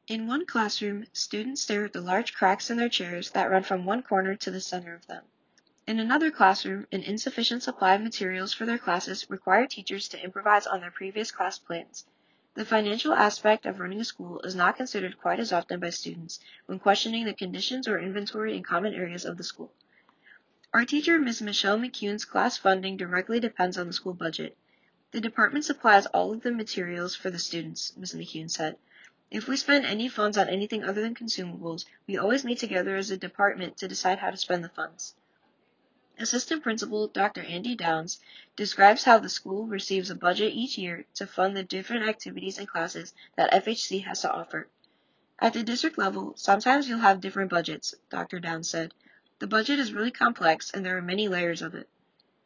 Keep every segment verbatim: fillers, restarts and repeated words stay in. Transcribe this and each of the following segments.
In one classroom, students stare at the large cracks in their chairs that run from one corner to the center of them. In another classroom, an insufficient supply of materials for their classes require teachers to improvise on their previous class plans. The financial aspect of running a school is not considered quite as often by students when questioning the conditions or inventory in common areas of the school. Our teacher, Miz Michelle McCune's class funding directly depends on the school budget. The department supplies all of the materials for the students, Miz McCune said. If we spend any funds on anything other than consumables, we always meet together as a department to decide how to spend the funds. Assistant Principal Doctor Andy Downs describes how the school receives a budget each year to fund the different activities and classes that F H C has to offer. At the district level, sometimes you'll have different budgets, Doctor Downs said. The budget is really complex and there are many layers of it.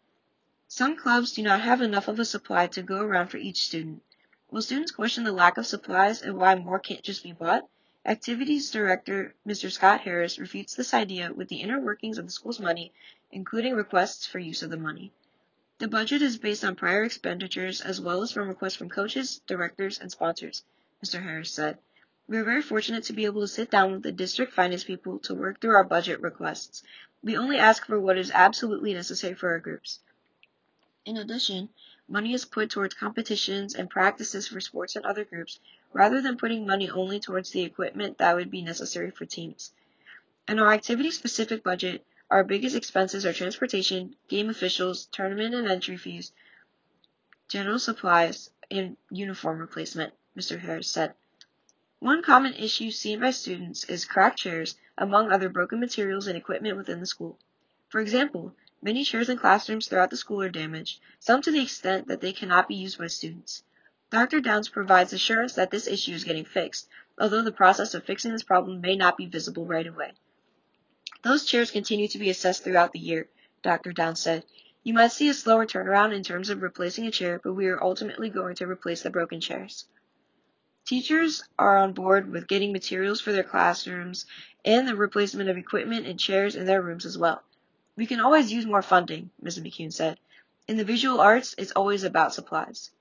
Some clubs do not have enough of a supply to go around for each student. Will students question the lack of supplies and why more can't just be bought? Activities Director Mister Scott Harris refutes this idea with the inner workings of the school's money, including requests for use of the money. The budget is based on prior expenditures as well as from requests from coaches, directors, and sponsors, Mister Harris said. We are very fortunate to be able to sit down with the district finance people to work through our budget requests. We only ask for what is absolutely necessary for our groups. In addition, money is put towards competitions and practices for sports and other groups, rather than putting money only towards the equipment that would be necessary for teams. In our activity-specific budget, our biggest expenses are transportation, game officials, tournament and entry fees, general supplies, and uniform replacement, Mister Harris said. One common issue seen by students is cracked chairs, among other broken materials and equipment within the school. For example, many chairs in classrooms throughout the school are damaged, some to the extent that they cannot be used by students. Doctor Downs provides assurance that this issue is getting fixed, although the process of fixing this problem may not be visible right away. Those chairs continue to be assessed throughout the year, Doctor Downs said. You might see a slower turnaround in terms of replacing a chair, but we are ultimately going to replace the broken chairs. Teachers are on board with getting materials for their classrooms and the replacement of equipment and chairs in their rooms as well. We can always use more funding, Miz McCune said. In the visual arts, it's always about supplies.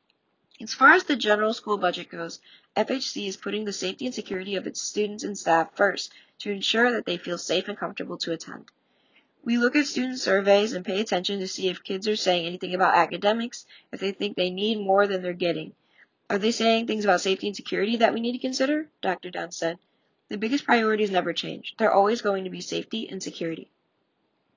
As far as the general school budget goes, F H C is putting the safety and security of its students and staff first to ensure that they feel safe and comfortable to attend. We look at student surveys and pay attention to see if kids are saying anything about academics, if they think they need more than they're getting. Are they saying things about safety and security that we need to consider? Doctor Downs said. The biggest priorities never change. They're always going to be safety and security.